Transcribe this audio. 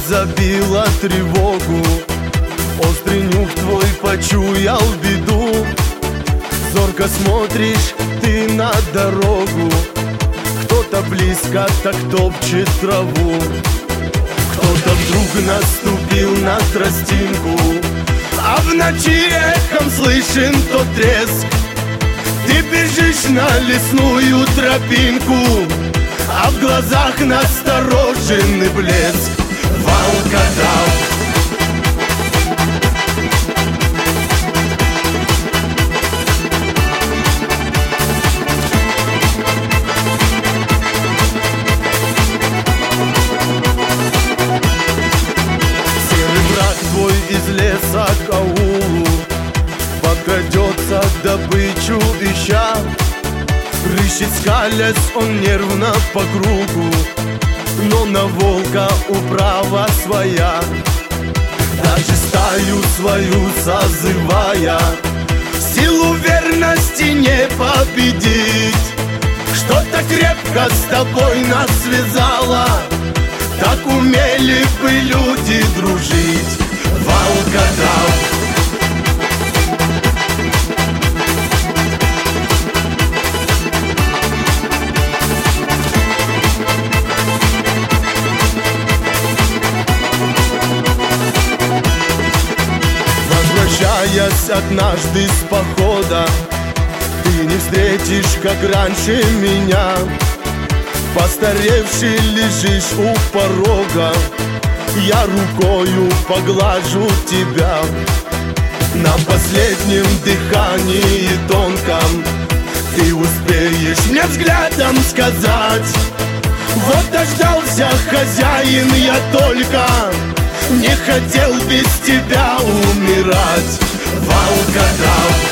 забила тревогу, острый нюх твой почуял беду. Зорко смотришь ты на дорогу, кто-то близко так топчет траву. Кто-то вдруг наступил на тростинку, а в ночи эхом слышен тот треск. Ты бежишь на лесную тропинку, а в глазах настороженный блеск. Волкодав. Серый враг твой из леса к аулу подкрадется добычу ища. Рыщет скалясь он нервно по кругу, но на волка управа своя. Даже стаю свою созывая, силу верности не победить. Что-то крепко с тобой нас связало, так умели бы люди дружить. Волкодав. Возвращаясь однажды с похода, ты не встретишь, как раньше, меня. Постаревший лежишь у порога, я рукою поглажу тебя. На последнем дыхании тонком ты успеешь мне взглядом сказать: вот дождался хозяин, я только не хотел без тебя умирать. Волкодав.